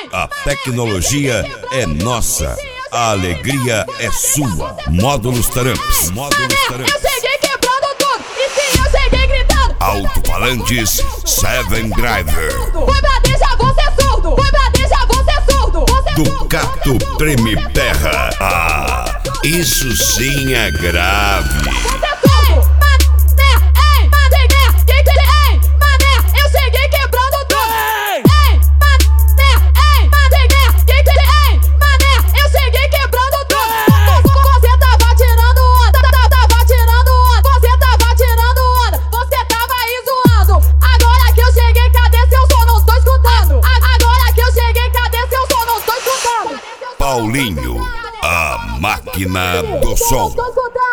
A tecnologia é nossa, a alegria é sua. Módulos Taramps. Eu cheguei quebrando tudo, e sim, eu cheguei gritando. Alto-falantes Seven Driver. Foi pra deixar você surdo, foi pra deixar você surdo. Ducato Treme Terra. Ah, isso sim é grave. Paulinho, a máquina do som. Cadê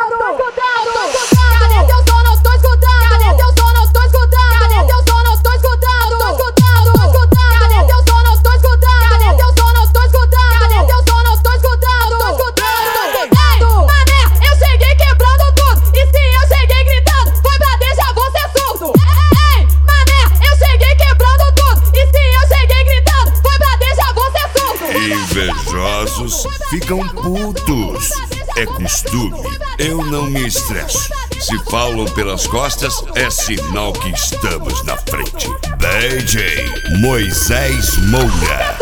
teu som? Não tô escutando. Cadê teu som? Não tô escutando. Cadê teu som? Não tô escutando. Cadê teu som? Não tô escutando. Cadê teu som? Não tô escutando. Cadê teu som? Não tô escutando. Mané, eu cheguei quebrando tudo, e sim, eu cheguei gritando. Foi pra deixar você surdo. Mané, eu cheguei quebrando tudo, e sim, eu cheguei gritando. Foi pra deixar você surdo. Invejosos ficam putos. É costume, eu não me estresso. Se falam pelas costas, é sinal que estamos na frente. DJ Moisés Moura.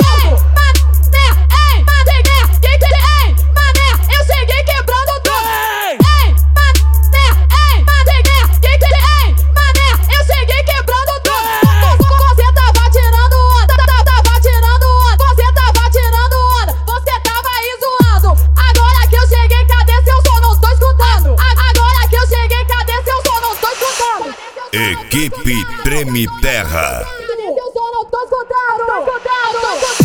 Eu cheguei quebrando tudo. Eu cheguei quebrando tudo. Você tava tirando onda, você tava tirando onda, você tava aí zoando. Agora que eu cheguei, cadê seu som? Não tô escutando. Agora que eu cheguei, cadê seu som? Não tô escutando. Equipe Treme Terra. Cadê seu som? Não tô escutando.